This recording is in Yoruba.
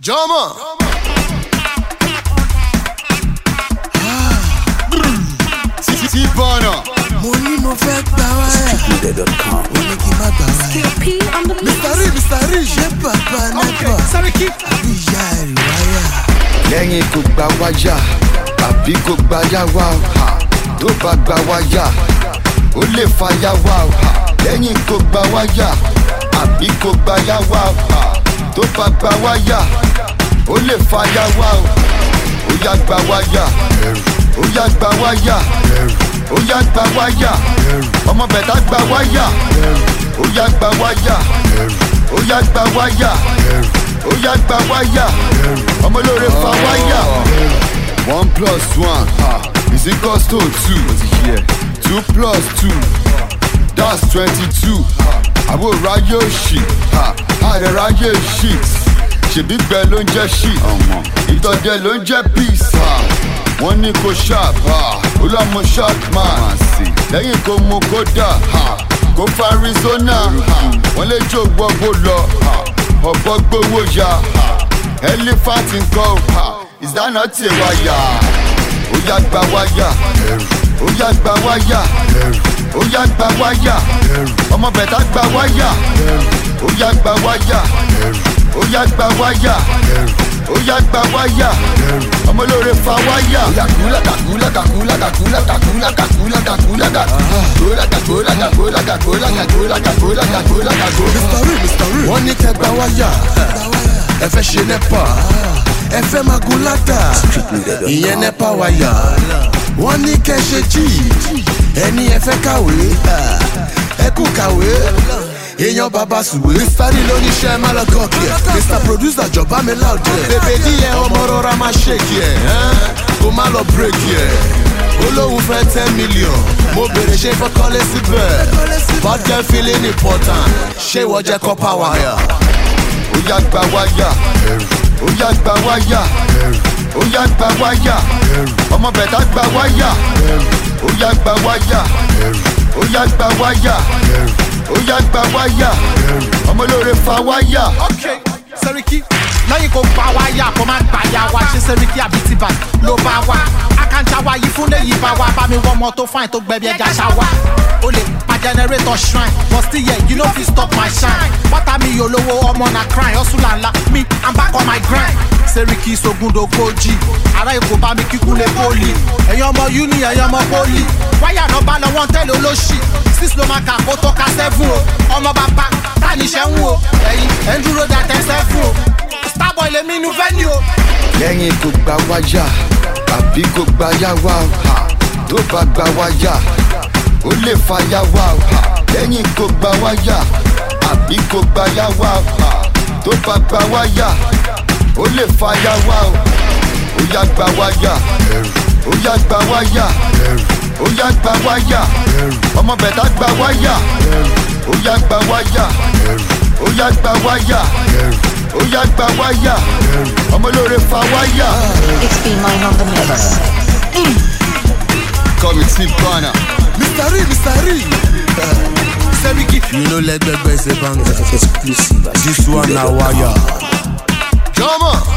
Jama. T-Bana. Money mo fẹ́ gbà wáyà. Stupid.com. Ó ní kí n má gbà wáyà. Mr. Rich ṣé bàbá nẹ́pà? Àbí ìyá ẹ̀rì wáyà. Lẹ́yìn kò gbà wáyà, àbí kò gbà yá wá o. Tó bá gbà wáyà, ó lè fa yá wá o. Lẹ́yìn kò gbà wáyà, àbí kò gbà yá wá o. Tó bá gbà wáyà, ó lè fa yá wá o. Ó yá gbà wáyà, ó yá gbà wáyà, ó yá gbà wáyà, ọmọ bẹ̀tà gbà wáyà, ó yá gbà wáyà, ó yá gbà wáyà, ó yá gbà wáyà, ọmọ olóore fa wáyà. 1 + 1 is equals to 2. 2 + 2 that's 22. Àbò ráyè òṣì, àrẹ ráyè shit. Ṣèbí gbẹ ló ń jẹ́ shit, ìtọ́jẹ ló ń jẹ́ peace. Wọ́n ní kò sharp, ó lọ́mọ sharp man. Lẹ́yìn kò mú kódà, kò fa Arizona. Wọ́n lè jó gbogbo lọ, ọ̀pọ̀ gbowó ya. Elephant nǹkan, ìdáná ti wáyà. Ó yá gbà wáyà, ó yá gbà wáyà, ó yá gbà wáyà. Ọmọ bẹ̀tà gbà wáyà, ó yá gbà wáyà, ó yá gbà wáyà, ó yá gbà wáyà. Ọmọ olóore fa wáyà. Wọ́n ní kẹ́ gbà wáyà. Ẹ fẹ́ ṣe nẹ́pà, ẹ fẹ́ máa gun ládà. Ìyẹn nẹ́pà wáyà. Wọ́n ní kẹ́ ṣe jí, ẹni ẹ fẹ́ kàwé. Ẹ kú kàwé. Èèyàn bàbá sùwé. Mr. ló ní iṣẹ́ má lọ gọ́ọ̀kì ẹ̀. Mr. Producer jọba mi láòdì ẹ̀. Bèbè díẹ̀ ọmọ rọra máa ṣèkì ẹ̀. Kó má lọ bírèkì ẹ̀. Olóhùn fẹ́ 10 million. Mo bèrè ṣé fẹ́ kọ́lé síbẹ̀. Bad girl feeling important. Ṣé ìwọ jẹ́ copper wire? Ó yá gbà wáyà, ó yá gbà wáyà, ó yá gbà wáyà. Ọmọ bẹ̀tà gbà wáyà, ó yá gbà wáyà, ó yá gbà wáyà, ó yá gbà wáyà. Ọmọ olóore fa wáyà. Okay, Seriki, lẹ́yìn kò gbà wáyà kò máa gbà yà wá. Ṣé Seriki àbí T-Bana ló bá wá? Akànjà wa yìí fún léyìí bá wá. Bá mi wọ́n ọmọ tó fáìn tó gbẹ̀bí ẹja ṣáwá. O lè pa generator shrine, but still yeah, you no fit stop my shine. Bọ́tà mi yóò lówó ọmọ na crime, hustle ńlá me, I'm back on my grind. Seriki Sogundogoji, ará Èkó bá mi kíkún lé poli. Ẹ̀yin ọmọ uni, ẹ̀yin ọmọ poli. Wáyà náà bá lọ wọ́n tẹ́lẹ̀ olóṣì. 6 ló máa kà kó tó ka 7 o. Ọmọ bàbá tani ṣẹ́ ń wo. Ẹ̀yin ẹ̀ ń dúró dà 10-7 o. Starboy lè mí inú venue o. Lẹ́yìn kò gbà wáyà, àbí kò gbà yá wá o. Tó bá gbà wáyà, ó lè fa yá wá o. Lẹ́yìn kò gbà wáyà, àbí kò gbà yá wá o. Tó bá gbà wáyà, ó lè fa yá wá o. Ó yá gbà wáyà, ó yá gbà wáyà, ó yá gbà wáyà. Ọmọ bẹ̀tà gbà wáyà, ó yá gbà wáyà, ó yá gbà wáyà, ó yá gbà wáyà. Ọmọ olóore fa wáyà. It's B-Mine on the mix. Call me T-Bana. Mr. Rich. Seriki, You know let gbẹgbẹ ṣe banga. Exclusive. This one na wire. Jama.